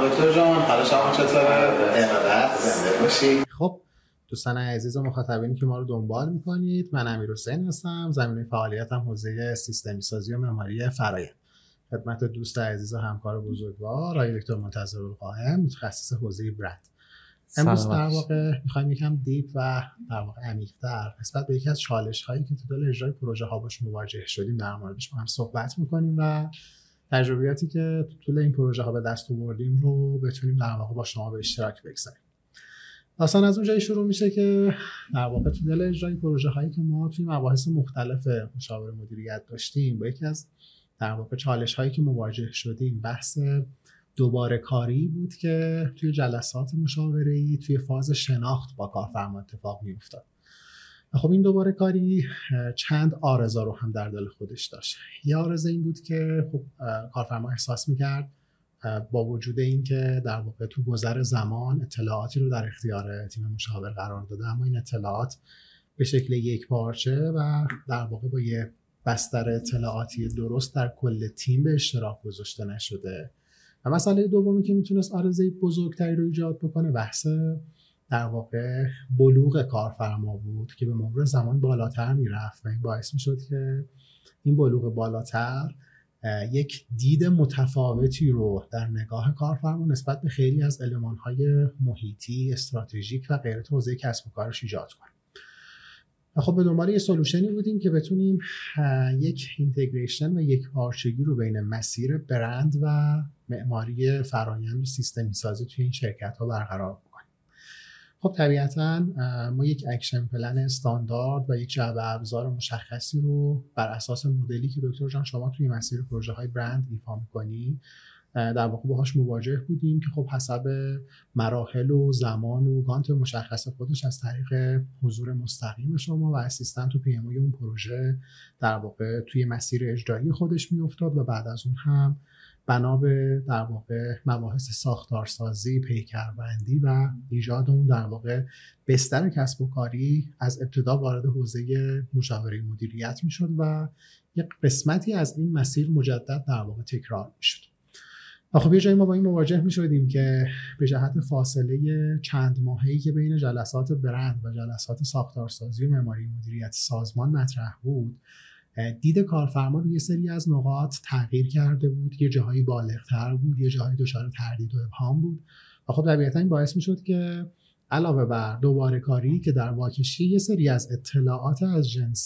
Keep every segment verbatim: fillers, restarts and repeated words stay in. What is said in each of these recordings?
سلام دکتر جان، حالا شما چطوره؟ ارادت، زنده باشید. خب دوستان عزیز و مخاطبینی که ما رو دنبال میکنید، من امیرحسین هستم، زمینه فعالیتم حوزه سیستمی سازی و معماری فرآیند. خدمت دوست عزیز و همکار بزرگوار آقای دکتر منتظرالقائم، متخصص حوزه برند. امروز در واقع میخوایم یکم دیپ و در واقع عمیق‌تر نسبت به یکی از چالش‌هایی که تو طول اجرای پروژه ها باش مواجه شدیم در موردش با هم صحبت میکنیم و تجربیاتی که تو طول این پروژه ها به دست آوردیم رو بتونیم در واقع با شما به اشتراک بگذاریم. اصلا از اونجایی شروع میشه که در واقع تو طول اجرای پروژه هایی که ما توی مباحث مختلف مشاور مدیریت داشتیم، با یکی از در واقع چالش هایی که مواجه شدیم بحث دوباره کاری بود که توی جلسات مشاوره‌ای توی فاز شناخت با کارفرما اتفاق میافتاد. خب این دوباره کاری چند آرزا رو هم در دل خودش داشت. یه آرزه این بود که خب کارفرما احساس میکرد با وجود این که در واقع تو گذر زمان اطلاعاتی رو در اختیار تیم مشاور قرار داده، اما این اطلاعات به شکل یک پارچه و در واقع با یه بستر اطلاعاتی درست در کل تیم به اشتراک گذاشته نشده. و مسئله دومی که میتونست آرزه بزرگتری رو ایجاد بکنه بحث در واقع بلوغ کارفرما بود که به مرور زمان بالاتر میرفت و این باعث میشد که این بلوغ بالاتر یک دید متفاوتی رو در نگاه کارفرما نسبت به خیلی از المان‌های محیطی، استراتژیک و غیره حوزه کسب و کارش ایجاد کنه. و خب به دنبال یه سولوشنی بودیم که بتونیم یک اینتگریشن و یک پارچگی رو بین مسیر برند و معماری فرآیند و سیستمی سازی توی این شرکت‌ها برقرار کنیم. خب طبیعتاً ما یک اکشن پلن استاندارد و یک جعبه ابزار مشخصی رو بر اساس مدلی که دکتر جان شما توی مسیر پروژه های برند ایفا می‌کنی در واقع باهاش مواجه بودیم که خب حسب مراحل و زمان و گانت مشخص خودش از طریق حضور مستقیم شما و اسیستنت و پی ام او اون پروژه در واقع توی مسیر اجرایی خودش میافتاد و بعد از اون هم بنا به در واقع مباحث ساختارسازی، پیکربندی و ایجاد اون در واقع بستر کسب و کاری از ابتدا وارد حوزه مشاوره مدیریت میشد و یک قسمتی از این مسیر مجدد در واقع تکرار میشد. خب یه جایی ما با این مواجه میشدیم که به جهت فاصله چند ماهه‌ای که بین جلسات برند و جلسات ساختارسازی و معماری مدیریت سازمان مطرح بود، دید کارفرما روی سری از نقاط تغییر کرده بود، یه جاهایی بالغ‌تر بود، یه جاهایی دچار تردید و ابهام بود و خب طبیعتاً این باعث میشد که علاوه بر دوباره کاری که در واکشی یه سری از اطلاعات از جنس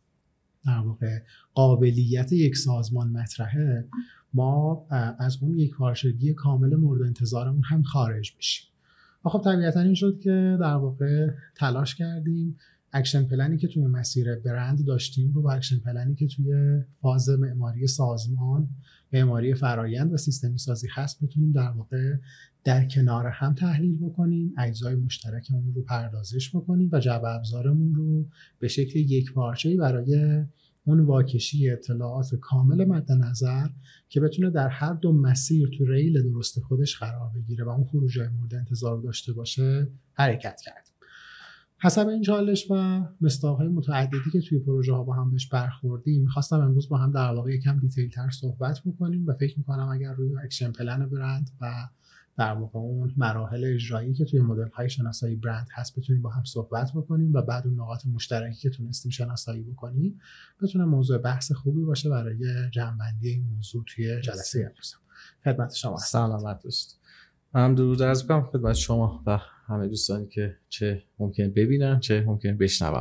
در واقع قابلیت یک سازمان مطرحه، ما از اون یک پارچگی کامل مورد انتظارمون هم خارج بشیم. و خب طبیعتاً این شد که در واقع تلاش کردیم اکشن پلنی که توی مسیر برند داشتیم رو با اکشن پلنی که توی فاز معماری سازمان، معماری فرآیند و سیستمی سازی هست بتونیم در واقع در کنار هم تحلیل بکنیم، اجزای مشترکمون رو پردازش بکنیم و جعبه ابزارمون رو به شکل یک پارچه‌ای برای اون واکشی اطلاعات کامل مد نظر که بتونه در هر دو مسیر تو ریل درست خودش قرار بگیره و اون خروجای مورد انتظار داشته باشه حرکت کرد. حسب این چالش و مصداق‌های متعددی که توی پروژه ها با هم بهش برخوردیم، می‌خواستم امروز با هم در واقع یکم دیتیل تر صحبت بکنیم و فکر می‌کنم اگر روی اکشن پلن برند و در واقع اون مراحل اجرایی که توی مدل‌های شناسایی برند هست بتونیم با هم صحبت بکنیم و بعد اون نقاط مشترکی که تونستیم شناسایی بکنیم بتونه موضوع بحث خوبی باشه برای جمع‌بندی این موضوع توی جلسه امروز. خدمت شما. سلامت باشید. من درود عرض می‌کنم خدمت شما و همه دوستانی که چه ممکن ببینن چه ممکن بشنون.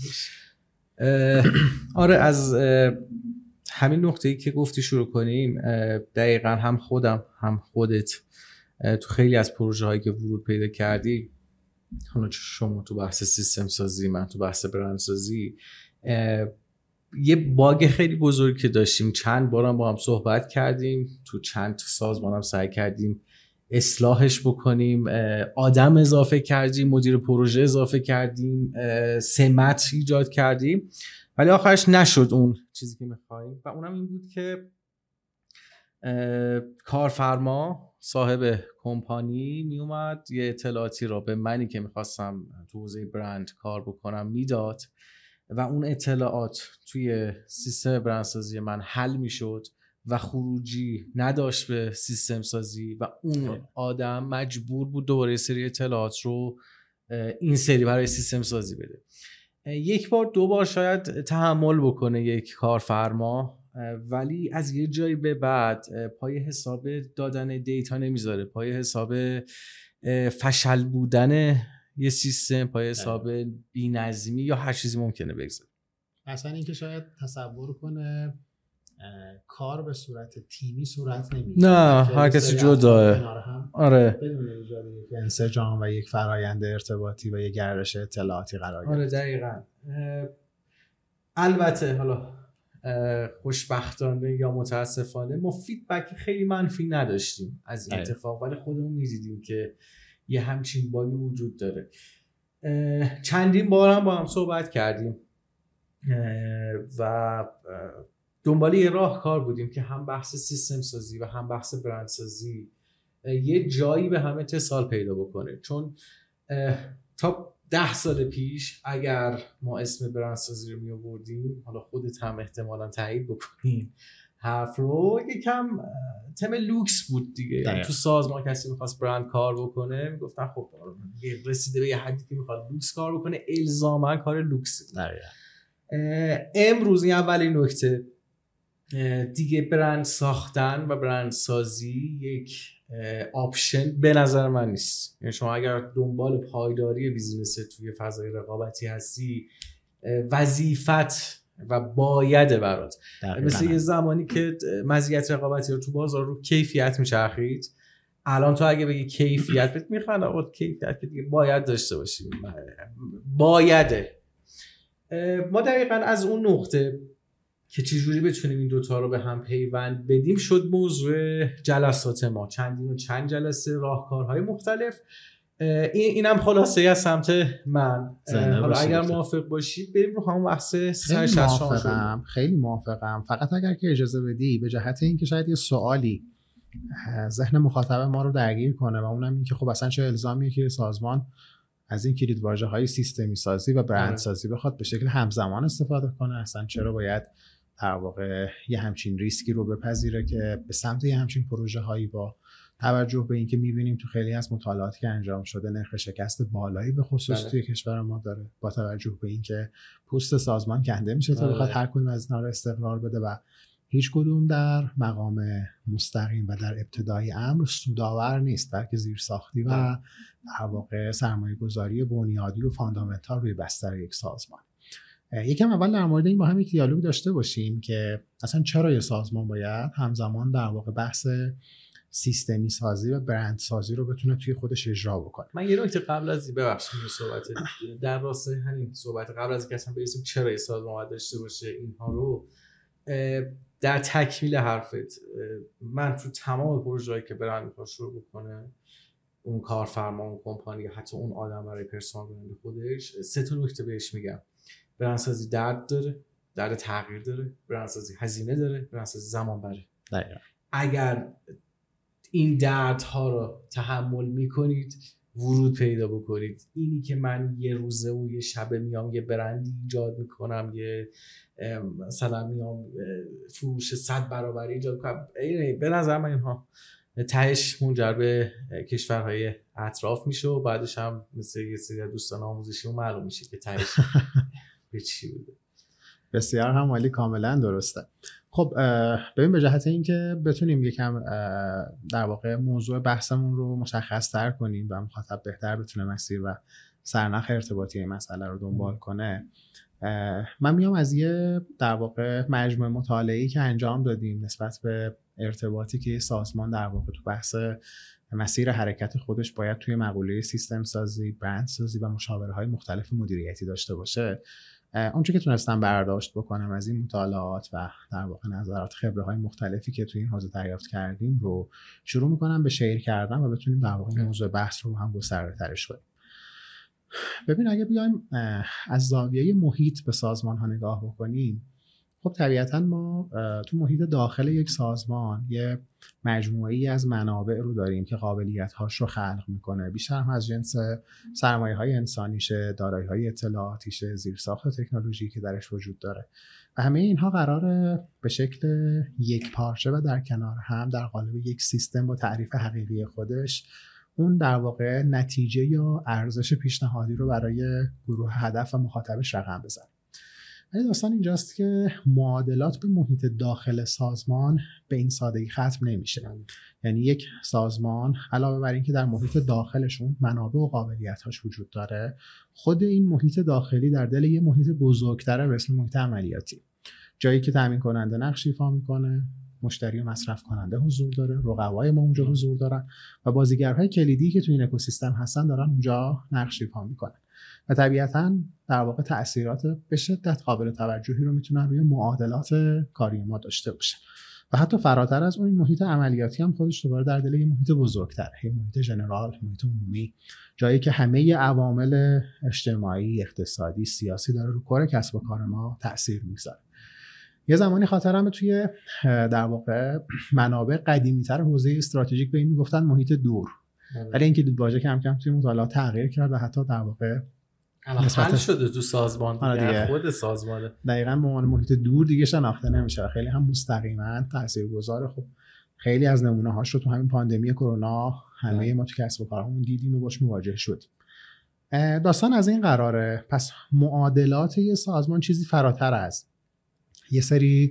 آره از همین نقطه‌ای که گفتی شروع کنیم. دقیقاً هم خودم هم خودت تو خیلی از پروژه هایی که ورود پیدا کردی، حالا شما تو بحث سیستم سازی، من تو بحث برند سازی، یه باگ خیلی بزرگی که داشتیم، چند بارم با هم صحبت کردیم، تو چند سازمان هم سعی کردیم اصلاحش بکنیم، آدم اضافه کردیم، مدیر پروژه اضافه کردیم، سمت ایجاد کردیم، ولی آخرش نشد اون چیزی که میخواییم و اونم این بود که کارفرما صاحب کمپانی می اومد یه اطلاعاتی را به منی که میخواستم تو حوزه برند کار بکنم میداد و اون اطلاعات توی سیستم برندسازی من حل میشد و خروجی نداشت به سیستم سازی و اون آدم مجبور بود دوباره سری اطلاعات رو این سری برای سیستم سازی بده. یک بار دو بار شاید تحمل بکنه یک کارفرما، ولی از یه جایی به بعد پای حساب دادن دیتا نمیذاره، پای حساب فشل بودن یه سیستم، پای حساب بی‌نظمی یا هر چیزی ممکنه بگذاره. اصلا اینکه شاید تصور کنه کار به صورت تیمی صورت نمیگیره، نه هر کسی جداه. آره بدون ایجاد یک انسجام و یک فرایند ارتباطی و یک گردش اطلاعاتی قرار گرفت. آره دقیقاً. البته حالا خوشبختانه یا متاسفانه ما فیدبک خیلی منفی نداشتیم از این اتفاق، ولی خودمون می‌دیدیم که یه همچین باگی وجود داره. چندین بار هم با هم صحبت کردیم و دنبال یه راهکار بودیم که هم بحث سیستم سازی و هم بحث برند سازی یه جایی به هم اتصال پیدا بکنه، چون تا ده سال پیش اگر ما اسم برند سازی رو می آوردیم، حالا خودت هم احتمالاً تایید بکنین حرف رو، یکم تم لوکس بود دیگه. یعنی تو سازمان کسی میخواست برند کار بکنه میگفتن خب رسیده به یه حدی که میخواد لوکس کار بکنه، الزاما کار لوکس. امروز این اولین نکته دیگه، برند ساختن و برند سازی یک آپشن به نظر من نیست. یعنی شما اگر دنبال پایداری بیزینس توی فضای رقابتی هستی، وظیفت و بایده برات. مثل یه زمانی که مزیت رقابتی رو تو بازار رو کیفیت میچرخید، الان تو اگه بگی کیفیت بهت میخوان، آقا کیفیت که دیگه باید داشته باشیم، بایده. ما دقیقاً از اون نقطه که چجوری بتونیم این دوتا رو به هم پیوند بدیم شد موضوع جلسات ما. چندین و چند جلسه، راهکارهای مختلف. این اینم خلاصه از سمت من. حالا اگر موافق باشید بریم رو همون بحث خیلی موافقم خیلی موافقم فقط اگر که اجازه بدی به جهت اینکه شاید یه سوالی ذهن مخاطب ما رو درگیر کنه و اونم این که خب اصلا چه الزامیه که سازمان از این کلیدواژه‌های سیستمی سازی و برند سازی بخواد به شکل همزمان استفاده کنه؟ اصلا چرا باید در واقع یه همچین ریسکی رو بپذیره که به سمت یه همچین پروژه هایی با توجه به اینکه می‌بینیم تو خیلی از مطالعاتی که انجام شده نرخ شکست بالایی به خصوص بله. توی کشور ما داره، با توجه به اینکه پوست سازمان کنده میشه تا بخواد هر کدوم از اینا رو استقرار بده و هیچ کدوم در مقام مستقیم و در ابتدای امر سودآور نیست، بلکه زیرساختی و در واقع سرمایه‌گذاری بنیادی و فاندامنتال روی بستر یک سازمان. یکم اول در مورد این با هم یک دیالوگ داشته باشیم که اصلا چرا یه سازمان باید همزمان در واقع بحث سیستمی سازی و برند سازی رو بتونه توی خودش اجرا بکنه. من یه نکته قبل از این ببخشید صحبت در راستای همین صحبت قبل از اینکه اصلا برسیم چرا یه سازمان باید داشته باشه اینها رو، در تکمیل حرفت، من تو تمام پروژه‌ای که برند میخواد شروع بکنه، اون کارفرما، اون کمپانی، حتی اون آدم برای پرسونال برند خودش، سه تا نکته بهش میگم. برندسازی درد داره، درد تغییر داره، برندسازی هزینه داره، برندسازی زمان بره. دقیقا. اگر این دردها رو تحمل میکنید، ورود پیدا بکنید. اینی که من یه روزه و یه شبه میام یه برندی ایجاد میکنم، یه مثلا میام فروش صد برابری ایجاد کنم، به نظر من اینها تهش منجر به کشورهای اطراف میشه و بعدش هم مثل یه سری دوستان آموزشی معلوم میشه که تهش به چی بوده. بسیار هم عالی، کاملا درسته. خب ببین، به جهت اینکه بتونیم یکم در واقع موضوع بحثمون رو مشخص تر کنیم و مخاطب بهتر بتونه مسیر و سرنخ ارتباطی این مسئله رو دنبال کنه، من میام از یه در واقع مجموعه مطالعه‌ای که انجام دادیم نسبت به ارتباطی که سازمان در واقع تو بحث مسیر حرکت خودش باید توی مقوله سیستم سازی، برند سازی و مشاوره‌های مختلف مدیریتی داشته باشه. اونچه که تونستم برداشت بکنم از این مطالعات و در واقع نظرات، خبره‌های مختلفی که توی این حوزه دریافت کردیم رو شروع می‌کنم به شیر کردن و بتونیم در واقع موضوع بحث رو هم گسترده‌ترش کنیم. ببین، اگه بیایم از زاویه محیط به سازمان ها نگاه بکنیم، خب طبیعتاً ما تو محیط داخل یک سازمان یه مجموعه‌ای از منابع رو داریم که قابلیت‌هاش رو خلق میکنه، بیشتر هم از جنس سرمایه‌های انسانیشه، دارایی‌های اطلاعاتیشه، زیرساخت تکنولوژی که درش وجود داره و همه اینها قراره به شکل یک پارچه و در کنار هم در قالب یک سیستم با تعریف حقیقی خودش اون در واقع نتیجه یا ارزش پیشنهادی رو برای گروه هدف و مخاطبش رقم بزنه. ولی داستان اینجاست که معادلات به محیط داخل سازمان به این سادگی ختم نمیشه. یعنی یک سازمان علاوه بر این که در محیط داخلشون منابع و قابلیت‌هاش وجود داره، خود این محیط داخلی در دل یه محیط بزرگتره به اسم محیط عملیاتی، جایی که تامین کننده نقش ایفا میکنه، مشتری و مصرف کننده حضور داره، رقبای ما اونجا حضور دارن و بازیگرهای کلیدی که تو این اکوسیستم هستن دارن اونجا نقش ایفا میکنن و طبیعتاً در واقع تأثیرات به شدت قابل توجهی رو میتونن روی معادلات کاری ما داشته باشن و حتی فراتر از اون محیط عملیاتی هم خودش دوباره در دل یه محیط بزرگتره، یه محیط ژنرال، محیط عمومی، جایی که همه عوامل اجتماعی، اقتصادی، سیاسی داره رو کار کسب و کار ما تأثیر میذاره. یه زمانی خاطرمه توی در واقع منابع قدیمی‌تر حوزه استراتژیک به این میگفتن محیط دور، ولی اینکه واژه کم کم توی مطالعات تغییر کرد و حتی در واقع حل شده تو سازمان دیگه، خود سازمانه دقیقاً به عنوان محیط دور دیگه شناخته نمیشه، خیلی هم مستقیما تاثیرگذاره. خب خیلی از نمونه‌هاش رو تو همین پاندمی کرونا همه ما تو کسب و کارمون دیدیم و باش مواجه شدیم. داستان از این قراره. پس معادلات یه سازمان چیزی فراتر از یه سری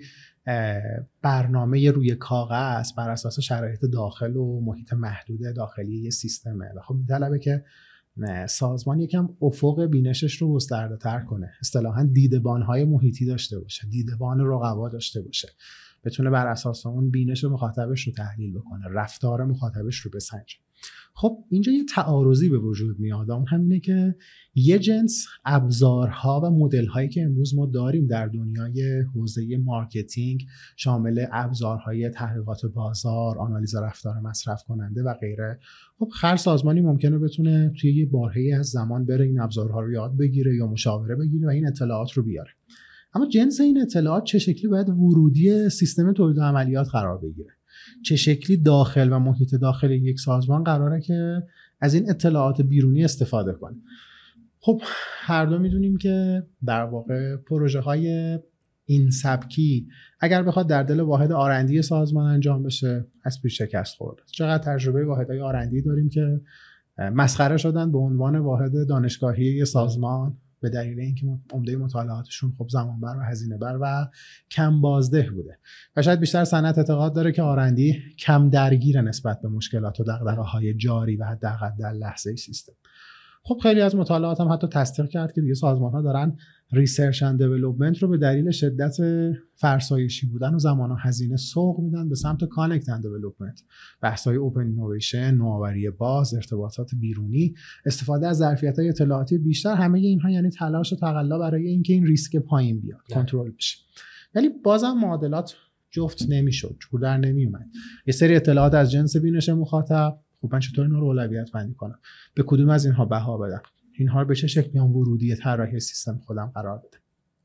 برنامه روی کاغذ بر اساس شرایط داخل و محیط محدود داخلی یه سیستمه و خب می‌طلبه که سازمان یکم افق بینشش رو گسترده تر کنه، اصطلاحاً دیدبان‌های محیطی داشته باشه، دیدبان رقبا داشته باشه، بتونه بر اساس اون بینش مخاطبش رو تحلیل بکنه، رفتار مخاطبش رو بسنجه. خب اینجا یه تعارضی به وجود میاد، اون همینه که یه جنس ابزارها و مدل‌هایی که امروز ما داریم در دنیای حوزه مارکتینگ شامل ابزارهای تحقیقات بازار، آنالیز رفتار مصرف کننده و غیره، خب هر سازمانی ممکنه بتونه توی یه باره‌ای از زمان بره این ابزارها رو یاد بگیره یا مشاوره بگیره و این اطلاعات رو بیاره. اما جنس این اطلاعات چه شکلی باید ورودی سیستم تولید و عملیات قرار بگیره؟ چه شکلی داخل و محیط داخل یک سازمان قراره که از این اطلاعات بیرونی استفاده کنه؟ خب هر دو میدونیم که در واقع پروژه های این سبکی اگر بخواد در دل واحد آر اند دی سازمان انجام بشه از پیش شکست خورده. چقدر تجربه واحدهای آر اند دی داریم که مسخره شدن به عنوان واحد دانشگاهی سازمان به دلیل اینکه عمده مطالعاتشون خب زمان بر و هزینه بر و کم بازده بوده و شاید بیشتر صنعت اعتقاد داره که آر اند دی کم درگیر نسبت به مشکلات و دغدغه‌های جاری و حداقل در لحظه سیستم. خب خیلی از مطالعات هم حتی تصدیق کرد که دیگه سازمان‌ها دارن ریسرچ اند دیولپمنت رو به دلیل شدت فرسایشی بودن و زمان و هزینه سوق میدن به سمت کانکت اند دیولپمنت، بحث‌های اوپن اینویشن، نوآوری باز، ارتباطات بیرونی، استفاده از ظرفیت‌های اطلاعاتی بیشتر. همه اینها یعنی تلاش و تقلا برای اینکه این ریسک پایین بیاد، کنترل بشه. ولی بازم معادلات جفت نمیشد، جور در نمیومد. یه سری اطلاعات از جنس بینش مخاطب، خب من چطور اینا رو اولویت بندی کنم؟ به کدوم از اینها بها بدم؟ اینها رو به چه شکلی هم ورودی طراحی سیستم خودم قرار بدم؟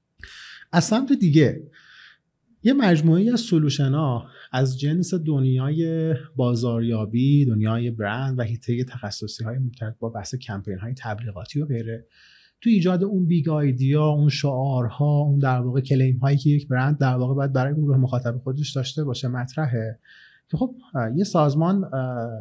از سمت دیگه یه مجموعه از سولوشن‌ها از جنس دنیای بازاریابی، دنیای برند و حیطه تخصصی‌های مرتبط با بحث کمپین‌های تبلیغاتی و غیره تو ایجاد اون بیگ آیدیا، اون شعارها، اون در واقع کلیم‌هایی که یک برند در واقع باید برای گروه مخاطب خودش داشته باشه مطرحه که خب یه سازمان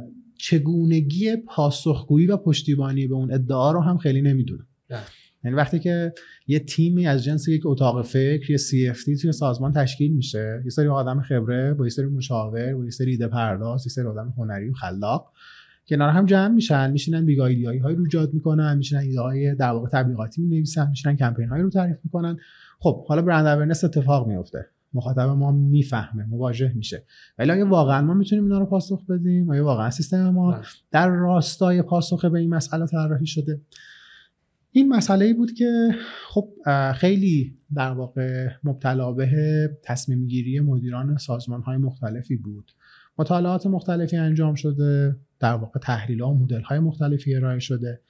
چگونگی پاسخگویی و پشتیبانی به اون ادعا رو هم خیلی نمیدونه. یعنی وقتی که یه تیمی از جنس یک اتاق فکر، یه سی اف تی توی سازمان تشکیل میشه، یه سری آدم خبره با یه سری مشاور با یه سری ایده پرداز، یه سری آدم هنری و خلاق کنار هم جمع میشن، میشینن بیگ ایده های رو ایجاد میکنن، میشینن ایده های در واقع تبلیغاتی مینویسن، میشینن کمپین های رو تعریف میکنن. خب حالا برند اورنس اتفاق میفته، مخاطب ما میفهمه، مواجه میشه، ولی آیا واقعا ما میتونیم اینا رو پاسخ بدیم؟ آیا واقعا سیستم ما در راستای پاسخ به این مسئله طراحی شده؟ این مسئله‌ای بود که خب خیلی در واقع مبتلا به تصمیم گیری مدیران سازمان‌های مختلفی بود. مطالعات مختلفی انجام شده، در واقع تحلیل‌ها و مدل‌های مختلفی ارائه شده،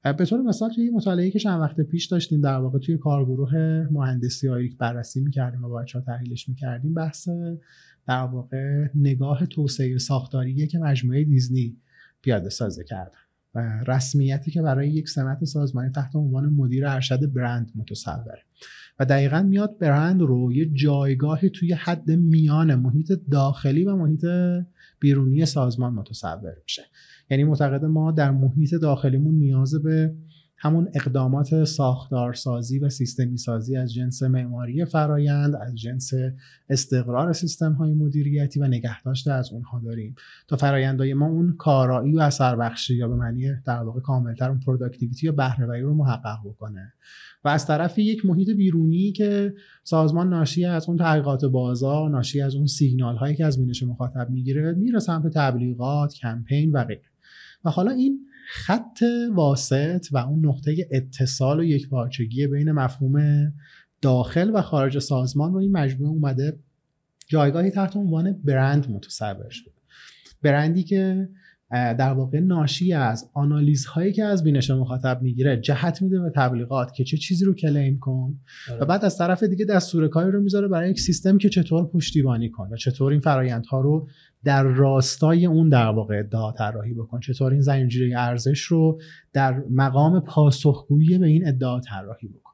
به طور مثال توی مطالعه‌ای که چند وقت پیش داشتیم در واقع توی کارگروه مهندسی آیریک بررسی می‌کردیم و با بچه‌ها تحلیلش می‌کردیم، بحث در واقع نگاه توسعه ساختاریه که مجموعه دیزنی پیاده سازی کرده و رسمیتی که برای یک سمت سازمانی تحت عنوان مدیر ارشد برند متصوره و دقیقاً میاد برند رو یه جایگاهی توی حد میان محیط داخلی و محیط بیرونی سازمان متصور میشه. یعنی معتقد ما در محیط داخلیمون نیاز به همون اقدامات ساختارسازی و سیستمی سازی از جنس معماری فرایند، از جنس استقرار سیستم های مدیریتی و نگهداشت از اونها داریم تا فرایندهای ما اون کارایی و اثر بخشی یا به معنی در واقع کاملتر اون پروداکتیویتی یا بهره وری رو محقق بکنه. و از طرف یک محیط بیرونی که سازمان ناشی از اون تحقیقات بازار، ناشی از اون سیگنال هایی که از بینش مخاطب میگیره، میره سمت تبلیغات، کمپین و غیره. و حالا این خط واسط و اون نقطه اتصال و یکپارچگی بین مفهوم داخل و خارج سازمان رو این مجموعه اومده جایگاهی تحت عنوان برند متصور شده. برندی که در واقع ناشی از آنالیزهایی که از بینش مخاطب میگیره جهت میده به تبلیغات که چه چیزی رو کلیم کن و بعد از طرف دیگه دستورکاری رو میذاره برای یک سیستم که چطور پشتیبانی کن و چطور این فرآیندها رو در راستای اون در واقع ادعا طراحی بکن، چطور این زنجیره ارزش رو در مقام پاسخگویی به این ادعا طراحی بکن.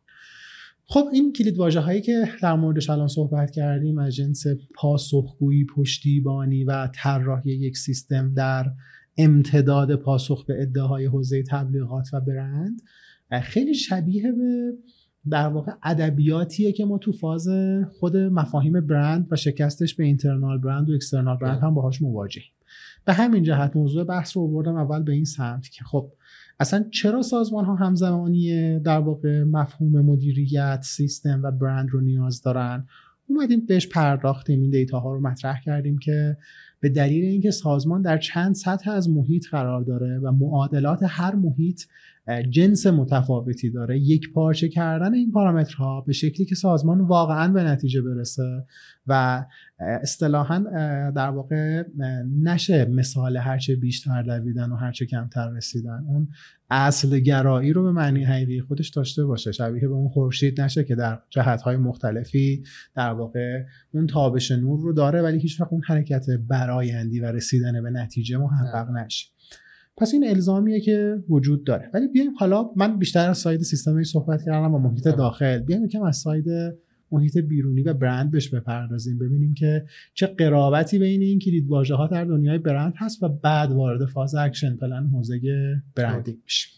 خب این کلید واژه هایی که در موردش الان صحبت کردیم از جنس پاسخگویی، پشتیبانی و طراحی یک سیستم در امتداد پاسخ به ادعاهای حوزه تبلیغات و برند خیلی شبیه به در واقع ادبیاتیه که ما تو فاز خود مفاهیم برند و شکستش به اینترنال برند و اکسترنال برند هم باهاش مواجهیم. به همین جهت موضوع بحث رو آوردم اول به این سمت که خب اصلا چرا سازمان ها همزمانی در واقع مفهوم مدیریت، سیستم و برند رو نیاز دارن. اومدیم بهش پرداختیم، این دیتا ها رو مطرح کردیم که به دلیل اینکه سازمان در چند سطح از محیط قرار داره و معادلات هر محیط جنس متفاوتی داره، یک پارچه کردن این پارامترها به شکلی که سازمان واقعا به نتیجه برسه و اصطلاحاً در واقع نشه مثال هرچه بیشتر دویدن و هرچه کمتر رسیدن، اون اصل گرایی رو به معنی حقیقی خودش داشته باشه، شبیه به اون خورشید نشه که در جهت‌های مختلفی در واقع اون تابش نور رو داره ولی هیچ وقت اون حرکت برآیندی و رسیدن به نتیجه محقق نشه. پس این الزامیه که وجود داره. ولی بیایم حالا من بیشتر از ساید سیستمی صحبت کردم و محیط داخل، بیایم یکم از ساید محیط بیرونی و برند بهش بپردازیم، ببینیم که چه قرابتی بین این کلید واژه‌ها در دنیای برند هست و بعد وارد فاز اکشن پلن حوزه برندینگ میشیم.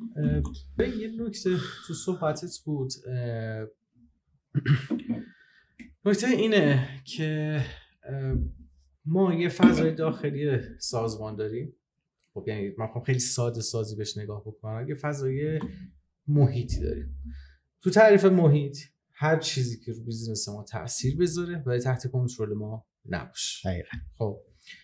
به یه نکته تو صحبتت بود، نکته اینه که ما یه فضای داخلی سازمان داریم. خب یعنی من خب خیلی ساده سازی بهش نگاه بکنم، یه فضای محیطی داریم. تو تعریف محیط هر چیزی که رو بیزینس ما تأثیر بذاره ولی تحت کنترل ما نباشه. دقیقاً. خب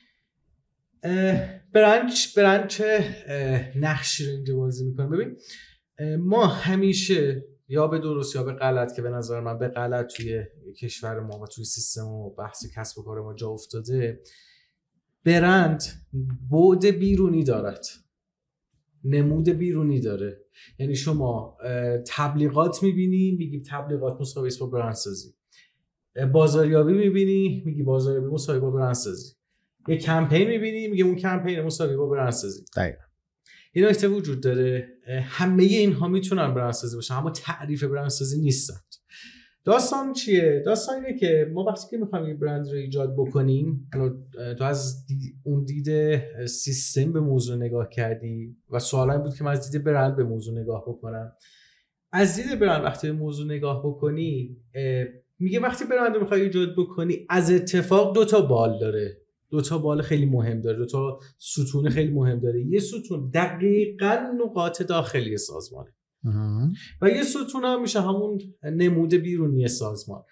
برند برند چه نقشی رو اینجا بازی میکنه؟ ببین ما همیشه یا به درست یا به غلط، که به نظر من به غلط توی کشور ما و توی سیستم و بحث کسب و کار ما جا افتاده، برند بعد بیرونی دارد، نمود بیرونی داره. یعنی شما تبلیغات میبینی میگی تبلیغات مساوی است با برندسازی، بازاریابی میبینی میگی بازاریابی مساوی با برندسازی، یه کمپین میبینی میگی اون کمپین مساوی با برندسازی. دقیقاً. این نکته وجود داره، همه اینها میتونن برندسازی باشن اما تعریف برندسازی نیستن. داستان چیه؟ داستان اینه که ما وقتی که میخوایم یه برند رو ایجاد بکنیم، تو از دید اون دید سیستم به موضوع نگاه کردی و سوال این بود که من از دید برند به موضوع نگاه بکنم. از دید برند وقتی به موضوع نگاه بکنی، میگه وقتی برند رو میخوای ایجاد بکنی از اتفاق دو تا بال داره، دو تا بال خیلی مهم داره، دو تا ستون خیلی مهم داره. یه ستون دقیقاً نقاط داخلی سازمانه و یه ستون هم میشه همون نمود بیرونی سازمان.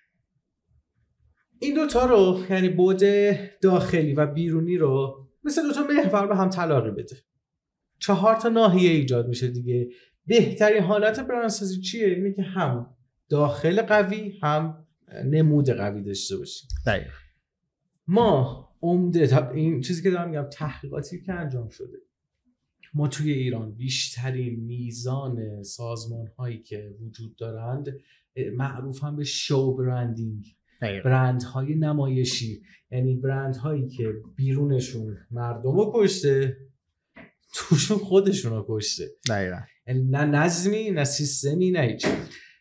این دوتا رو یعنی بعد داخلی و بیرونی رو مثل دوتا محور به هم تلاقی بده، چهار تا ناحیه ایجاد میشه دیگه. بهترین حالت برندسازی چیه؟ اینه که هم داخل قوی هم نمود قوی داشته باشیم. دقیقاً. ما عمده این چیزی که دارم میگم تحقیقاتی که انجام شده ما توی ایران بیشترین میزان سازمان هایی که وجود دارند معروف هم به شو برندینگ، برند های نمایشی، یعنی برند هایی که بیرونشون مردم رو کشته، توشون خودشون رو کشته. دقیقا. یعنی نه نظمی نه سیستمی نه هیچ.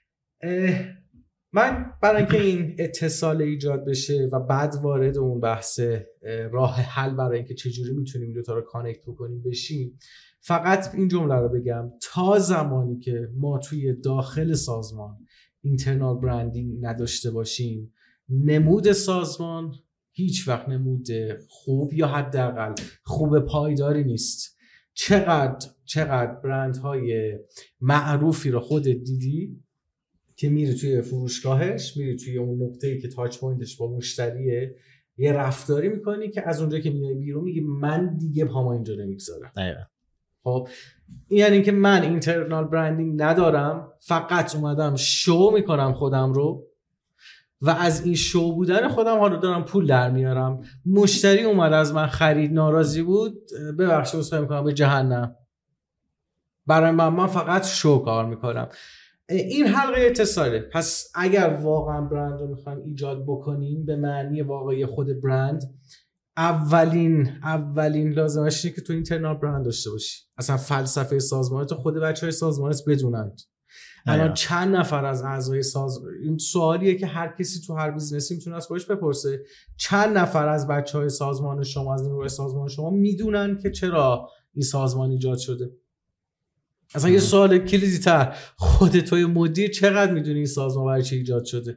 من برای اینکه این اتصال ایجاد بشه و بعد وارد اون بحث راه حل برای اینکه چجوری میتونیم این دو تا رو کانکت بکنیم بشیم، فقط این جمله رو بگم: تا زمانی که ما توی داخل سازمان اینترنال برندینگ نداشته باشیم، نمود سازمان هیچ وقت نمود خوب یا حداقل خوب پایداری نیست. چقدر چقدر برندهای معروفی رو خودت دیدی که میری توی فروشگاهش، میری توی اون نقطه‌ای که تاچ پوینتش با مشتریه، یه رفتاری میکنی که از اونجا که میای بیرون میگی من دیگه پامو اینجا نمیگذارم. خب این یعنی که من اینترنال برندینگ ندارم، فقط اومدم شو میکنم خودم رو و از این شو بودن خودم حالا دارم پول در میارم. مشتری اومد از من خرید، ناراضی بود، ببخشید عذرخواهی میکنم، به جهنم. برای من من فقط شو کار میکنم. این حلقه اتصاله. پس اگر واقعا برند رو میخوایم ایجاد بکنیم به معنی واقعی خود برند، اولین اولین لازمش اینه که تو اینترنال برند داشته باشی. اصلا فلسفه سازمانت خود بچهای سازمانت بدونند. الان چند نفر از اعضای سازمان، این سوالیه که هر کسی تو هر بیزنسی میتونه از خودش بپرسه، چند نفر از بچهای سازمان شما، از نیروهای سازمان شما میدونن که چرا این سازمان ایجاد شده؟ اصلا یه سوال کلیدی تر، خودت توی مدیر چقدر میدونی این سازمان برای چی ایجاد شده؟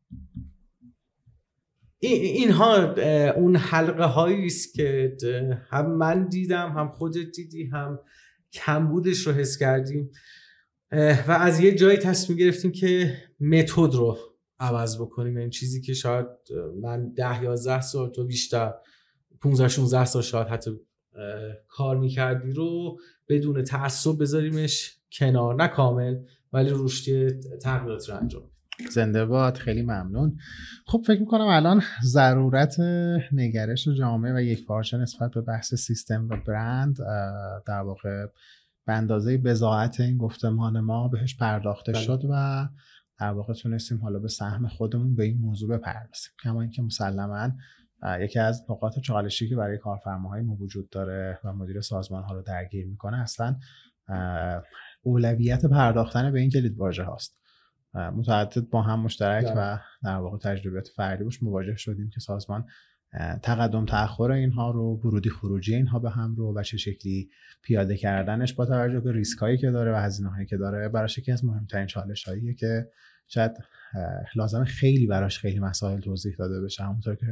اینها اون حلقه هایی است که هم من دیدم، هم خودت دیدی، هم کمبودش رو حس کردیم و از یه جایی تصمیم گرفتیم که متد رو عوض بکنیم. این چیزی که شاید من ده یازده سال تو بیشتر پانزده شانزده سال شاید حتی کار میکردی رو بدون تعصب بذاریمش کنار، نه کامل ولی روش تغییرات رو انجام. زنده باد، خیلی ممنون. خب فکر میکنم الان ضرورت نگرش جامعه و یک پارچه نسبت به بحث سیستم و برند در واقع به اندازه بضاعت این گفتمان ما بهش پرداخته بله. شد و در واقع تونستیم حالا به سهم خودمون به این موضوع بپردازیم. کما اینکه مسلماً یکی از نقاط چالشی که برای کارفرماهای ما وجود داره و مدیر سازمان ها رو درگیر میکنه اصلا اولویت پرداختن به این کلید واژه هاست. متعدد با هم مشترک ده. و در واقع تجربیات فردی باش مواجه شدیم که سازمان تقدم تأخر اینها رو، ورودی خروجی اینها به هم رو و چه شکلی پیاده کردنش با توجه به ریسک هایی که داره و هزینه هایی که داره براش یکی از مهمترین چالش هاییه که شاید لازم خیلی براش خیلی مسائل توضیح داده بشه. همونطور که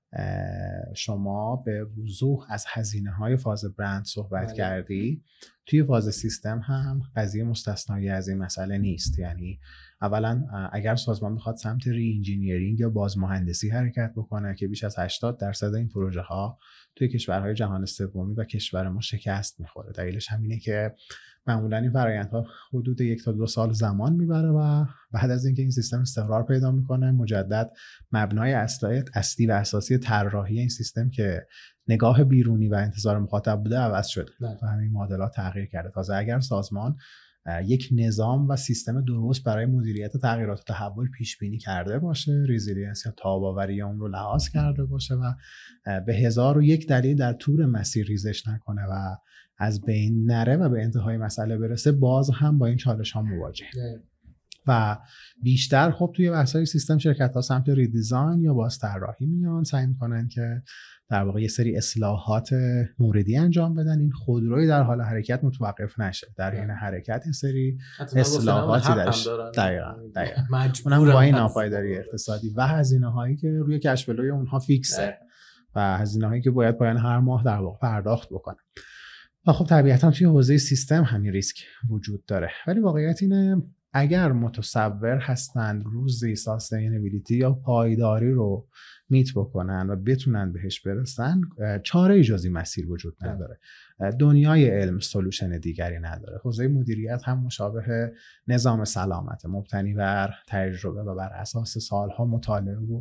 شما به وضوح از هزینه های فاز برند صحبت مالی. کردی، توی فاز سیستم هم قضیه مستثنایی از این مسئله نیست. یعنی اولا اگر سازمان بخواد سمت ری انجینیرینگ یا بازمهندسی حرکت بکنه که بیش از هشتاد درصد این پروژه ها توی کشورهای جهان سومی و کشور ما شکست میخوره. دلیلش همینه که معمولا این فرآیندها حدود یک تا دو سال زمان میبره و بعد از اینکه این سیستم استقرار پیدا میکنه مجدد مبنای اصلی اصلی و اساسی طراحی این سیستم که نگاه بیرونی و انتظار مخاطب بوده عوض شده و همین معادلات تغییر کرده. تازه اگر سازمان یک نظام و سیستم درست برای مدیریت تغییرات و تحول پیش بینی کرده باشه، ریزیلینس یا تاب‌آوری اون رو لحاظ کرده باشه و به هزار و یک دلیل در طول مسیر ریزش نکنه و از بین نره و به انتهای مسئله برسه، باز هم با این چالش ها مواجه و بیشتر خب توی بحث‌های سیستم شرکت ها سمت ریدیزاین یا باز طراحی میان، سعی میکنن که در واقع یه سری اصلاحات موردی انجام بدن، این خودروی در حال حرکت متوقف نشه، در این حرکت این سری اصلاحاتی درش دقیقاً دقیقاً اونم با این ناپایداری اقتصادی و هزینه هایی که روی کش فلوی اونها فیکسه و هزینه هایی که باید پایان هر ماه در واقع پرداخت بکنن. و خب طبیعتاً توی حوزه سیستم همین ریسک وجود داره، ولی واقعیت اینه اگر متصور هستند روزی ساستینبیلیتی یا پایداری رو میت بکنن و بتونن بهش برسن، چاره جز این مسیر وجود نداره. دنیای علم سولوشن دیگری نداره. حوزه مدیریت هم مشابه نظام سلامت، مبتنی بر تجربه و بر اساس سالها مطالعه و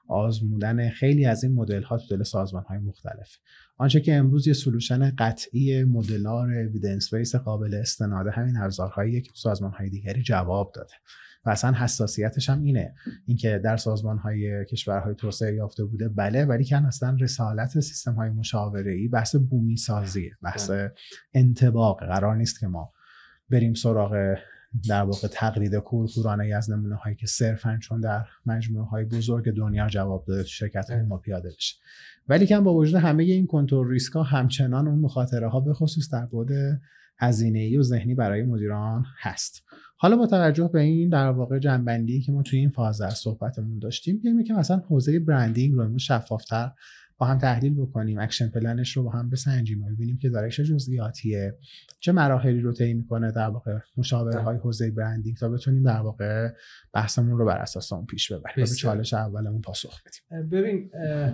آزمودن خیلی از این مدل ها تو دل سازمان های مختلف. آنچه که امروز یه سولوشن قطعی مدلار اوییدنس بیس قابل استناده همین ابزارهایی که تو سازمان های دیگری جواب داده و اصلا حساسیتش هم اینه، اینکه در سازمان های کشورهای توسعه یافته بوده بله، ولی که اصلا رسالت سیستم های مشاوره‌ای بحث بومی سازیه، بحث انطباق. قرار نیست که ما بریم سراغ در واقع تقلید کورکورانه از نمونه هایی که صرفاً چون در مجموعه های بزرگ دنیا جواب داده شرکت های ما پیاده بشه. ولی که با وجود همه این کنترل ریسک ها همچنان اون مخاطره ها به خصوص در بعد هزینه‌ای و ذهنی برای مدیران هست. حالا با توجه به این در واقع جنبندی که ما توی این فاز از صحبتمون داشتیم، بگیم که مثلا حوزه برندینگ رو شفافتر با هم تحلیل بکنیم، اکشن پلنش رو با هم بسنجیم و ببینیم که داره چه جزئیاتیه، چه مراحلی رو طی میکنه در واقع مشاورهای حوزه برندینگ، تا بتونیم در واقع بحثمون رو بر اساس اون پیش ببریم و به چالش اولمون پاسخ بدیم. ببین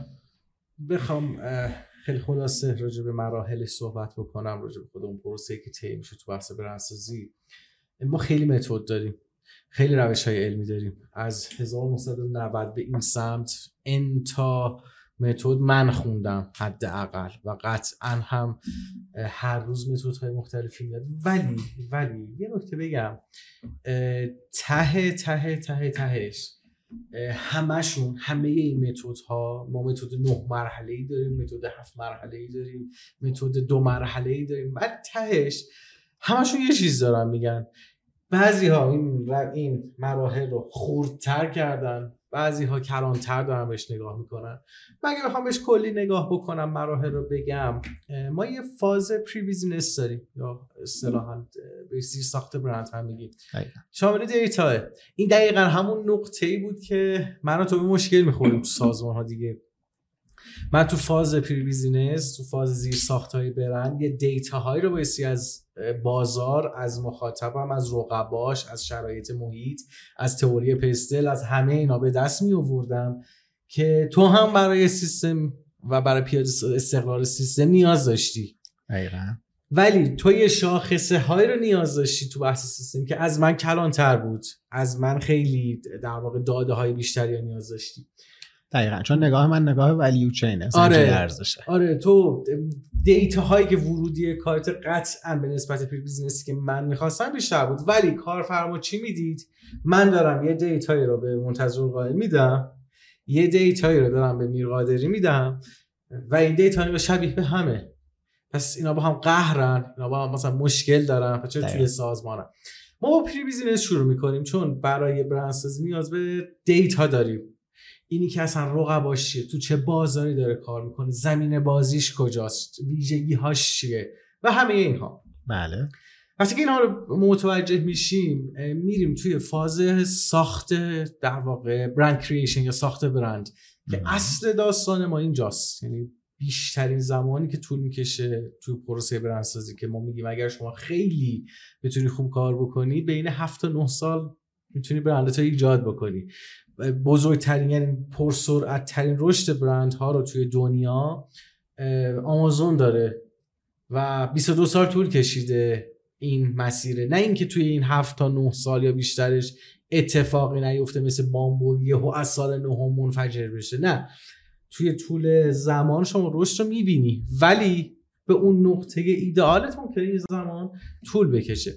بخوام خیلی خلاصه راجع به مراحل صحبت بکنم، راجع به خود اون پروسه‌ای که طی میشه تو بحث برندسازی، ما خیلی متد داریم، خیلی روش‌های علمی داریم. از هزار و نهصد و نود به این سمت ان تا متد من خوندم حداقل و قطعا هم هر روز متدهای مختلفی میاد. ولی ولی یه نکته بگم، ته ته ته تهش همشون همه این متدها، ما متد نه مرحله‌ای داریم، متد هفت مرحله‌ای داریم، متد دو مرحله‌ای داریم، ولی تهش همشون یه چیز دارن میگن. بعضی ها این این مراحل رو خردتر کردن، بعضی ها کلانتر دارن بهش نگاه میکنن. من اگه بخوام بهش کلی نگاه بکنم مراحل رو بگم، ما یه فاز پری بیزینس داریم یا اصطلاحاً به زیر ساخت برند هم میگیم، شامل دیتا. این دقیقاً همون نقطه‌ای بود که من و تو به مشکل میخوریم تو سازمان ها دیگه. من تو فاز پری بیزینس، تو فاز زیر ساخت‌های برند، یه دیتاهایی رو بایستی از بازار، از مخاطبم، از رقباش، از شرایط محیط، از تئوری پستل، از همه اینا به دست می آوردم که تو هم برای سیستم و برای پیاده استقرار سیستم نیاز داشتی. دقیقاً. ولی تو یه شاخصه های رو نیاز داشتی تو بحث سیستم که از من کلانتر بود، از من خیلی در واقع داده های بیشتری نیاز داشتی. دقیقاً، چون نگاه من نگاه ولیو چینه، آره ارزشه. آره تو دیتا هایی که ورودی کارت قطعاً به نسبت پری بیزینسی که من می‌خواستم بیشتر بود، ولی کارفرما چی میدید؟ من دارم یه دیتایی رو به منتظر قائل میدم، یه دیتایی رو دارم به میرقادری میدم و این دیتا شبیه به همه، پس اینا با هم قهرن، اینا با هم مثلا مشکل دارن، پس چرا توی سازمانم. ما با پری بیزینس شروع می‌کنیم چون برای برندسازی نیاز به دیتا داریم. اینی که اصلا رقباش چیه، تو چه بازاری داره کار میکنه، زمین بازیش کجاست، ویژگی‌هاش چیه و همه اینها. بله. وقتی که اینها رو متوجه میشیم، میریم توی فاز ساخت در واقع برند کریشن یا ساخت برند که اصل داستان ما اینجاست. یعنی بیشترین زمانی که طول میکشه توی پروسه برندسازی که ما میگیم اگر شما خیلی بتونی خوب کار بکنی، بین هفت تا نه سال میتونی برندت رو ایجاد بکنی. بزرگترین یعنی پرسرعت ترین رشد برندها رو توی دنیا آمازون داره و بیست و دو سال طول کشیده این مسیره، نه اینکه توی این هفت تا نه سال یا بیشترش اتفاقی نیفته مثل بامبو یهو از سال نهم منفجر بشه. نه، توی طول زمان شما رشد رو میبینی، ولی به اون نقطه ایدئالت ممکنه این زمان طول بکشه.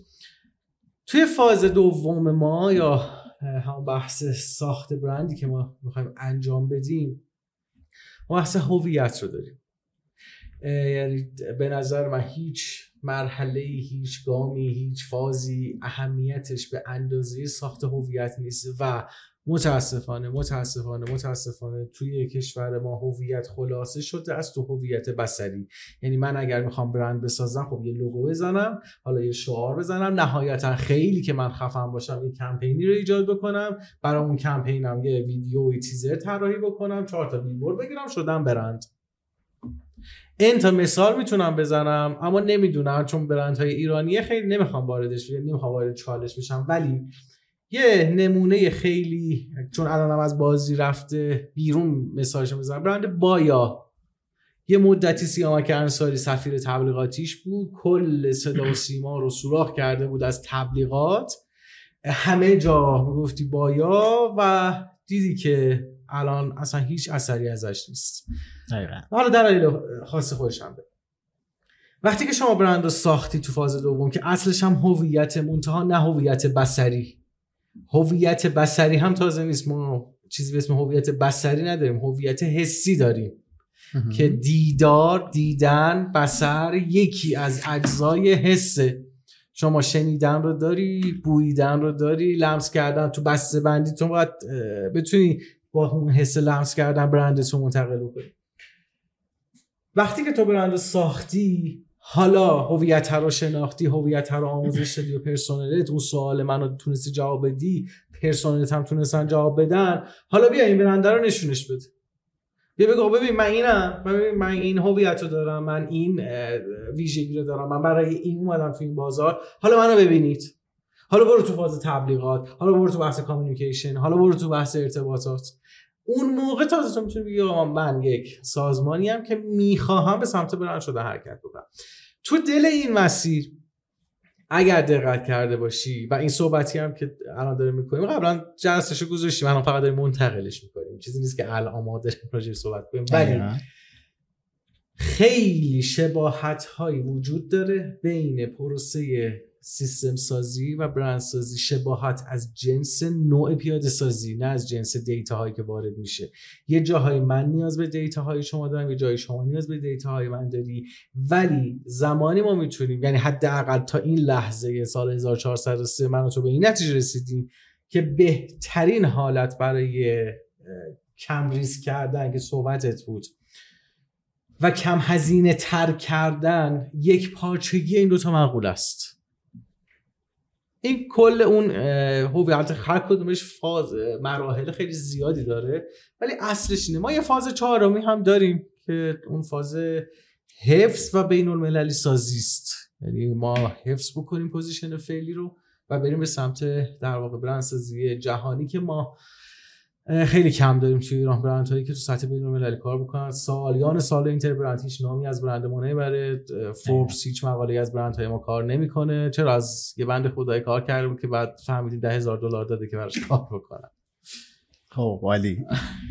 توی فاز دوم ما یا همون بحث ساخت برندی که ما میخوایم انجام بدیم، ما بحث هویت رو داریم. یعنی به نظر من هیچ مرحله‌ای، هیچ گامی، هیچ فازی اهمیتش به اندازه ساخت هویت نیست و متاسفانه متاسفانه متاسفانه توی کشور ما هویت خلاصه شده از تو هویت بصری. یعنی من اگر میخوام برند بسازم، خب یه لوگو بزنم، حالا یه شعار بزنم، نهایتا خیلی که من خفن باشم یه کمپینی رو ایجاد بکنم، برای اون کمپینم یه ویدیو یه تیزر طراحی بکنم، چهار تا بیلبورد بگیرم، شدم برند. این تا مثال میتونم بزنم اما نمیدونم، چون برندهای ایرانیه خیلی نمیخوام واردش بشم، نمیخوام وارد چالش بشم، ولی یه نمونه خیلی، چون الانم از بازی رفته بیرون، مثالش بزنم، برند بایا یه مدتی سیامک انصاری سفیر تبلیغاتیش بود، کل صدا و سیما رو سوراخ کرده بود از تبلیغات، همه جا میگفتی بایا و دیدی که الان اصلا هیچ اثری ازش نیست. دقیقاً. حالا دلایل خاص خودش هم داره. وقتی که شما برند رو ساختی تو فاز دوم که اصلش هم هویت منتها نه هویت بصری، هویت بصری هم تازه نیست، ما چیزی به اسم هویت بصری نداریم، هویت حسی داریم که دیدار، دیدن، بصر یکی از اجزای حسه. شما شنیدن رو داری، بویدن رو داری، لمس کردن تو بسته بندی تو باید بتونی با اون حس لمس کردن برندت رو منتقل کنی. وقتی که تو برند رو ساختی، حالا هویت رو شناختی، هویت رو آموزش دادی و پرسنلت اون سوال منو تونستی جواب بدی، پرسنلت هم تونستن جواب بدن، حالا بیا این برند رو نشونش بده. بیا بگو ببین من اینم، ببین من این هویت رو دارم، من این ویژگی رو دارم، من برای این اومدم تو این بازار، حالا منو ببینید. حالا برو تو فاز تبلیغات، حالا برو تو بحث کامیونیکیشن، حالا برو تو بحث ارتباطات. اون موقع تازه تو میتونی بگی من یک سازمانی ام که میخواهم به سمت برند شده حرکت بکنم. تو دل این مسیر اگر دقت کرده باشی و این صحبتی هم که الان داریم میکنیم قبلا جلسه‌شو گذاشتیم، الان فقط داریم منتقلش میکنیم، چیزی نیست که الان ما داریم راجعش صحبت کنیم، ولی خیلی شباهت هایی وجود داره بین پروسه سیستم سازی و برند سازی. شباهت از جنس نوع پیاده سازی، نه از جنس دیتا هایی که وارد میشه. یه جاهای من نیاز به دیتا های شما دارم، یه جای شما نیاز به دیتا های من داری، ولی زمانی ما میتونیم، یعنی حداقل تا این لحظه سال هزار و چهارصد و سه من و تو به این نتیجه رسیدیم که بهترین حالت برای کم ریسک کردن که صحبتت بود و کم هزینه تر کردن یک پارچگی این دوتا مقوله است. این کل اون هویت هر کدومش فاز مراحل خیلی زیادی داره، ولی اصلش اینه. ما یه فاز چهارمی هم داریم که اون فاز حفظ و بین المللی سازی است. یعنی ما حفظ بکنیم پوزیشن فعلی رو و بریم به سمت در واقع برندسازی جهانی که ما خیلی کم داریم توی ایران. برندهایی که تو سطح بین المللی کار بکنن، سالیان سال اینتر برند هیچ نامی از برند ما نمیبره، فوربس هیچ مقاله‌ای از برندهای ما کار نمیکنه. چرا؟ از یه بند خدای کار کرده بود که بعد فهمیدیم ده هزار دلار داده که براش کار بکنن. خب عالی.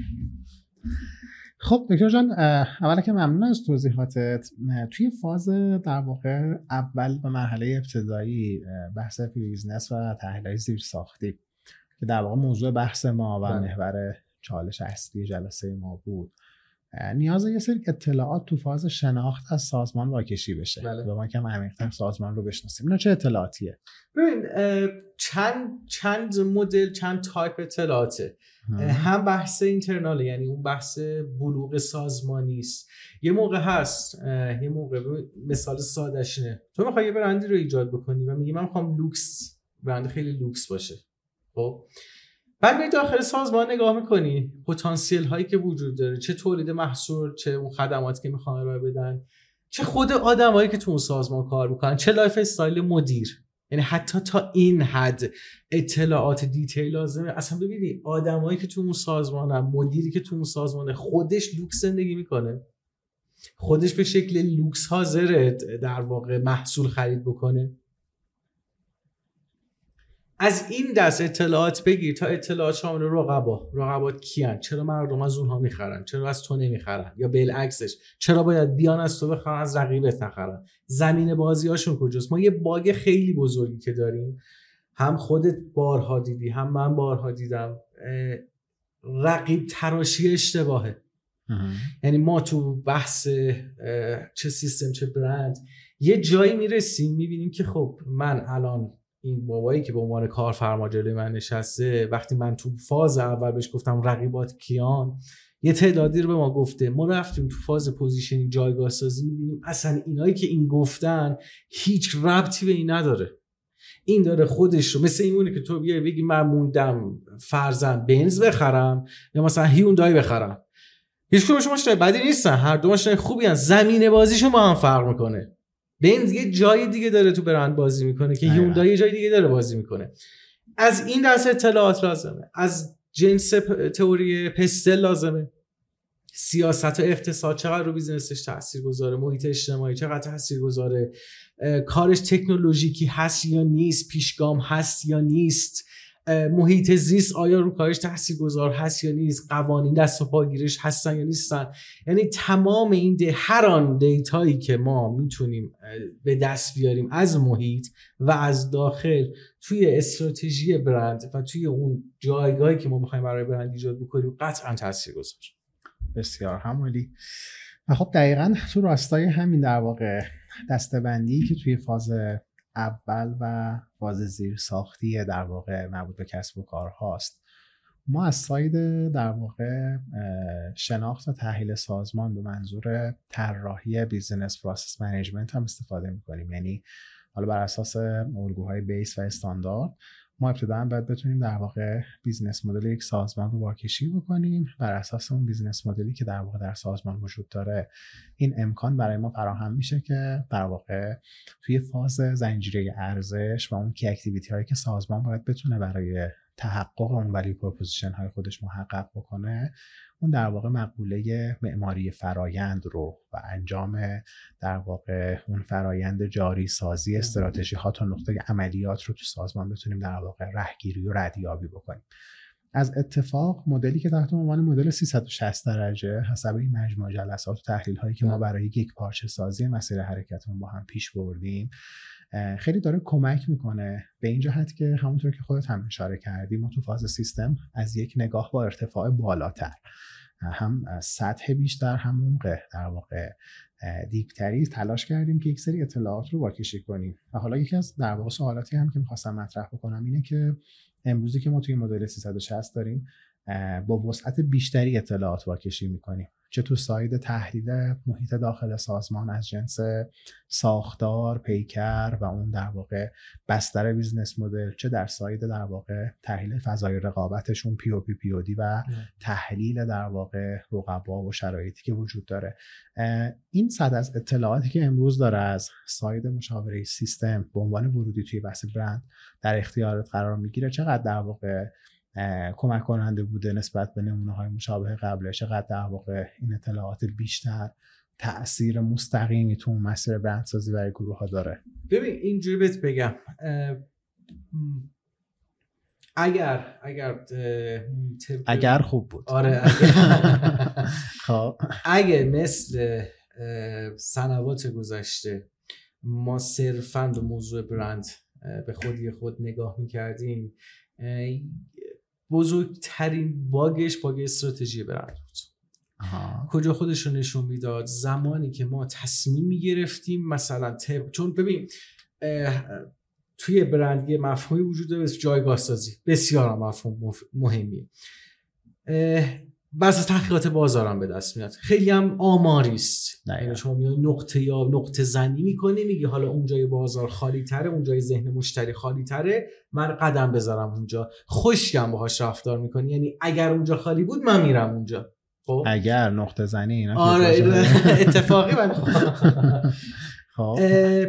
خب دکتر جان، اولا که ممنون از توضیحاتت. توی فاز در واقع اول و مرحله ابتدایی بحث بیزنس و تحلیل زیر ساختی که در واقع موضوع بحث ما و محور چالش اصلی جلسه ما بود، نیاز یه سری اطلاعات تو فاز شناخت از سازمان واکشی بشه. بله. به ما کم عمیق‌تر سازمان رو بشناسیم. اینا چه اطلاعاتیه؟ ببین چند چند مدل، چند تایپ اطلاعاته. هم بحث اینترناله، یعنی اون بحث بلوغ سازمانی است. یه موقع هست، یه موقع مثال ساده‌ش اینه، تو می‌خوای یه برندی رو ایجاد بکنی و میگی من می‌خوام لوکس، برند خیلی لوکس باشه. خب بعد می داخل سازمان نگاه میکنی پتانسیل هایی که وجود داره، چه تولید محصول، چه اون خدماتی که میخوان ارائه بدن، چه خود آدمایی که تو اون سازمان کار میکنن، چه لایف استایل مدیر. یعنی حتی تا این حد اطلاعات دیتیل لازمه. اصلا ببینی آدمایی که تو اون سازمانن، مدیری که تو اون سازمانه خودش لوکس زندگی میکنه، خودش به شکل لوکس حاضره در واقع محصول خرید بکنه. از این دست اطلاعات بگیر تا اطلاعات شامل رقبا. رقبات کیان؟ چرا مردم از اونها میخرن؟ چرا از تو نمیخرن؟ یا بالعکسش چرا باید بیان از تو بخرن از رقیبت نخرن؟ زمین بازی هاشون کجاست؟ ما یه باگ خیلی بزرگی که داریم، هم خودت بارها دیدی هم من بارها دیدم، رقیب تراشی اشتباهه. یعنی ما تو بحث چه سیستم چه برند یه جایی میرسیم میبینیم که خب من الان این بابایی که به عنوان کارفرما جلوی من نشسته، وقتی من تو فاز اول بهش گفتم رقیبات کیان، یه تعدادی رو به ما گفته، ما رفتیم تو فاز پوزیشنینگ جایگاه سازی می‌بینیم اصلا اینایی که این گفتن هیچ ربطی به این نداره. این داره خودش رو مثل اینونه که تو بیای بگی من موندم فرضاً بنز بخرم یا مثلا هیوندای بخرم. هیچ کدومش ماشین بدی نیستن، هر دو ماشین خوبی ان، زمینه بازیشون با هم فرق میکنه. بنز یه جای دیگه داره تو برند بازی میکنه که هیوندای یه جای دیگه داره بازی میکنه. از این دست اطلاعات لازمه، از جنس تئوری پستل لازمه، سیاست و اقتصاد چقدر رو بیزنسش تاثیر گذاره، محیط اجتماعی چقدر تاثیر گذاره، کارش تکنولوژیکی هست یا نیست، پیشگام هست یا نیست، محیط زیست آیا رو کارش تاثیرگذار هست یا نیست، قوانین دست و پاگیرش هستن یا نیستن. یعنی تمام این ده هر آن دیتایی که ما میتونیم به دست بیاریم از محیط و از داخل توی استراتژی برند و توی اون جایگاهی که ما میخوایم برای برند ایجاد بکنیم قطعا تاثیرگذار. بسیار همالی. و خب دقیقاً تو راستای همین در واقع دسته‌بندی که توی فاز اول و فاز زیر ساختی در واقع مربوط به کسب و کار هاست، ما از ساید در واقع شناخت و تحلیل سازمان به منظور طراحی بیزینس پروسس منیجمنت هم استفاده می‌کنیم. یعنی حالا بر اساس الگوهای بیس و استاندارد ما ابتداً باید بتونیم در واقع بیزنس مدل یک سازمان رو واکشی بکنیم. بر اساس اون بیزنس مدلی که در واقع در سازمان وجود داره این امکان برای ما فراهم میشه که در واقع توی فاز زنجیره ارزش و اون کی اکتیویتی هایی که سازمان باید بتونه برای تحقق اون ولی پروپوزیشن های خودش محقق بکنه، اون در واقع مقوله معماری فرایند رو و انجام در واقع اون فرایند جاری سازی استراتژی ها تا نقطه عملیات رو تو سازمان بتونیم در واقع رهگیری و ردیابی بکنیم. از اتفاق مدلی که تحت عنوان مدل سیصد و شصت درجه حسب این مجموعه جلسات و تحلیل هایی که ما برای یک پارچه سازی مسیر حرکتمون با هم پیش بردیم خیلی داره کمک میکنه به این جهت که همونطور که خودت هم اشاره کردی ما تو فاز سیستم از یک نگاه با ارتفاع بالاتر هم سطح بیشتر هم عمق در واقع دیپتری تلاش کردیم که یک سری اطلاعات رو واکشی کنیم. و حالا یکی از در واقع سوالاتی هم که میخواستم مطرح بکنم اینه که امروزی که ما توی مدل سیصد و شصت داریم با وسعت بیشتری اطلاعات واکشی میکنیم، چه تو ساید تحلیل محیط داخل سازمان از جنس ساختار، پیکر و اون در واقع بستر بیزنس مدل، چه در ساید در واقع تحلیل فضای رقابتشون پی او پی پی او دی و تحلیل در واقع رقبا و شرایطی که وجود داره. این صد از اطلاعاتی که امروز داره از ساید مشاوره سیستم به عنوان ورودی توی بحث برند در اختیارت قرار میگیره، چقدر در واقع کمک کننده بوده نسبت به نمونه‌های مشابه قبلش، چقدر در واقع این اطلاعات بیشتر تأثیر مستقیمی تو مسیر برندسازی برای گروه ها داره. ببین اینجوری بهت بگم، اگر اگر اگر خوب بود آره اگر خب اگه مثل سنوات گذشته ما صرفاً به موضوع برند به خودی خود نگاه می‌کردیم، بزرگترین باگش باگ استراتژی برند بود. آها. کجا خودش رو نشون میداد؟ زمانی که ما تصمیم میگرفتیم مثلا تب... چون ببین توی برند یه مفهومی وجود داره جایگاه سازی، بسیار مفهوم مف... مهمیه. بس از تحقیقات بازارم به دست میاد، خیلی هم آماری است. یعنی شما میای نقطه یا نقطه زنی میکنی، میگی حالا اونجای بازار خالی تره، اونجای ذهن مشتری خالی تره، من قدم بذارم اونجا. خوشگم باهاش رفتار میکنی، یعنی اگر اونجا خالی بود من میرم اونجا. خب اگر نقطه زنی اینا آره اتفاقی من خب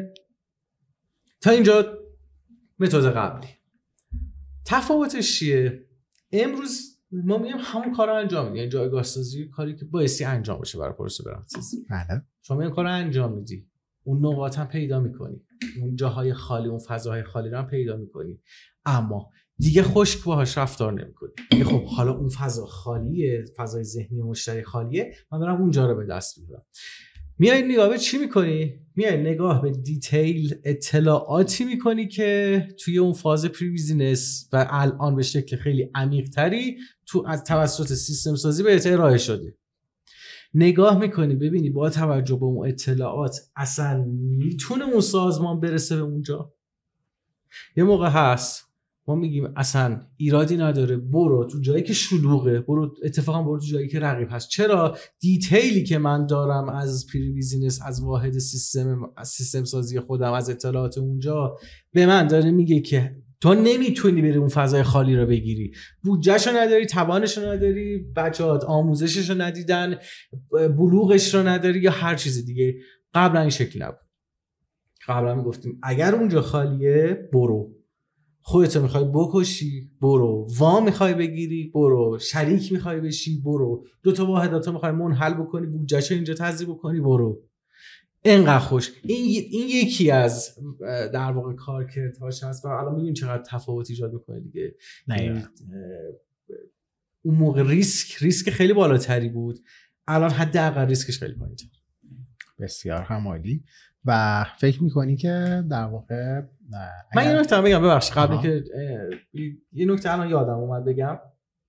تا اینجا متد قبلی. تفاوتش چیه؟ امروز ما میگیم همون کارو انجام میدیم، یعنی جایگاه سازی کاری که بایستی انجام بشه برای پروسه برندسازی. بله. شما این کارو انجام میدی، اون نقاط هم پیدا میکنی، اون جاهای خالی، اون فضاهای خالی رو هم پیدا میکنی، اما دیگه خشک باهاش رفتار نمیکنی. دیگه خب حالا اون فضا خالیه، فضای ذهنی مشتری خالیه، من برم اونجا رو به دست بیارم. میای نگاه به چی میکنی؟ میای نگاه به دیتیل اطلاعاتی میکنی که توی اون فاز پری بیزینس و الان به شکل خیلی عمیق تری تو از توسط سیستم سازی به ارائه شده. نگاه میکنی ببینی با توجه به اون اطلاعات اصلا میتونه اون سازمان برسه به اونجا. یه موقع هست ما میگیم اصلا ایرادی نداره، برو تو جایی که شلوغه، برو اتفاقا برو تو جایی که رقیب هست. چرا؟ دیتیلی که من دارم از پری بیزینس، از واحد سیستم، از سیستم سازی خودم، از اطلاعات اونجا به من داره میگه که تو نمیتونی بری اون فضای خالی رو بگیری، بودجهشو نداری، توانشو نداری، بچه‌هات آموزششو ندیدن، بلوغش رو نداری یا هر چیز دیگه. قبلا این شکلی نبود. قبلا میگفتیم اگر اونجا خالیه برو، خودتو میخوای بکشی برو، وام میخوای بگیری برو، شریک میخوای بشی برو، دو تا واحداتو میخوای منحل بکنی، بودجهشو اینجا تضییع بکنی برو. اینقدر خوش. این این یکی از در واقع کارکردهاش هست و الان می‌بینیم چقدر تفاوت ایجاد می‌کنه دیگه. نه اون موقع ریسک ریسک خیلی بالاتری بود، الان حداقل ریسکش خیلی پایین‌تر. بسیار هم عالی. و فکر می‌کنی که در واقع من یه نکته بگم ببخشید قبل که یه نکته الان یادم اومد بگم،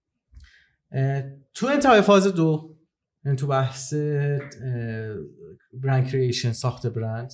تو انتهای فاز دو، یعنی تو بحث برند کریشن، ساخت برند،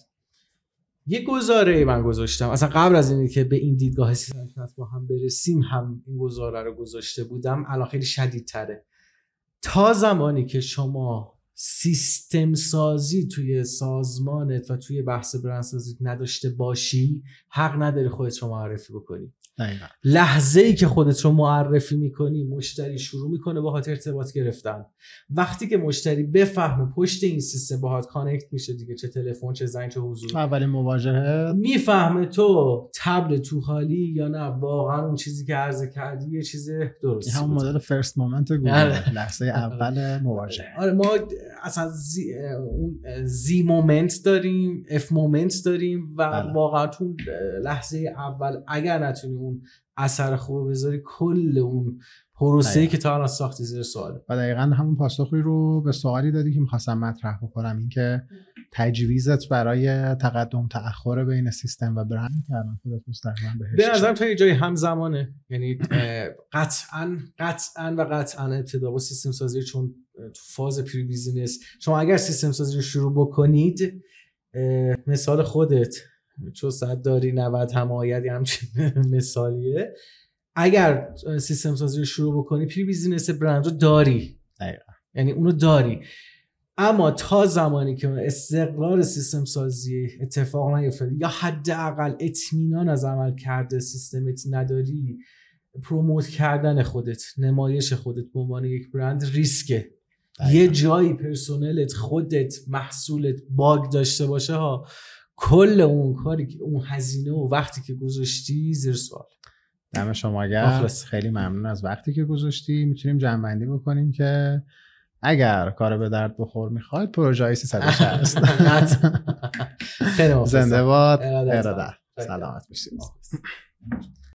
یه گزاره من گذاشتم اصلا قبل از اینکه به این دیدگاه سیستم با هم برسیم هم این گزاره رو گذاشته بودم، الان خیلی شدیدتره. تا زمانی که شما سیستم سازی توی سازمانت و توی بحث برند سازی نداشته باشی، حق نداری خودت رو معرفی بکنی. دقیقاً. لحظه ای که خودت رو معرفی میکنی، مشتری شروع میکنه باهات ارتباط گرفتن. وقتی که مشتری بفهمه پشت این سیستم باهات کانکت میشه دیگه، چه تلفن چه زنگ چه حضور، اولین مواجهه میفهمه تو تبل تو خالی یا نه واقعا اون چیزی که عرضه کردی یه چیز درستی. همون مدل فرست مومنت گوگل، لحظه اول مواجهه. آره ما اصلا زی اون زی مومنت داریم، اف مومنت داریم و بله. واقعا تو لحظه اول اگر نتونی اون اثر خوب بذاری، کل اون پروسه‌ای که تا الان ساختی زیر سواله. و دقیقاً همون پاسخی رو به سوالی دادی که می‌خواستم مطرح بکنم، این که تجویزت برای تقدم تأخر بین سیستم و برند که الان خودت مستقیما بهش به نظرم تا یه جای همزمانه، یعنی قطعاً قطعاً و قطعاً ابتدا با سیستم سازی، چون تو فاز پری بیزینس شما اگر سیستم سازی رو شروع بکنید، مثال خودت چون صد داری نود حمایت همچین مثالیه، اگر سیستم سازی رو شروع بکنی پری بیزینس برند رو داری. دقیقاً. یعنی اونو داری، اما تا زمانی که استقرار سیستم سازی اتفاق نیفتاد یا حداقل اطمینان از عمل کرده سیستمت نداری، پروموت کردن خودت، نمایش خودت به عنوان یک برند ریسکه. دقیقا. یه جایی پرسنلت، خودت، محصولت باگ داشته باشه ها، کل اون کاری که اون هزینه و وقتی که گذاشتی زیر سوال. دم شما گرم، خیلی ممنون از وقتی که گذاشتی. میتونیم جمع‌بندی بکنیم که اگر کار به درد بخور میخواید، پروژه سیصد و شصت زنده باد. ارادت. سلامت باشید.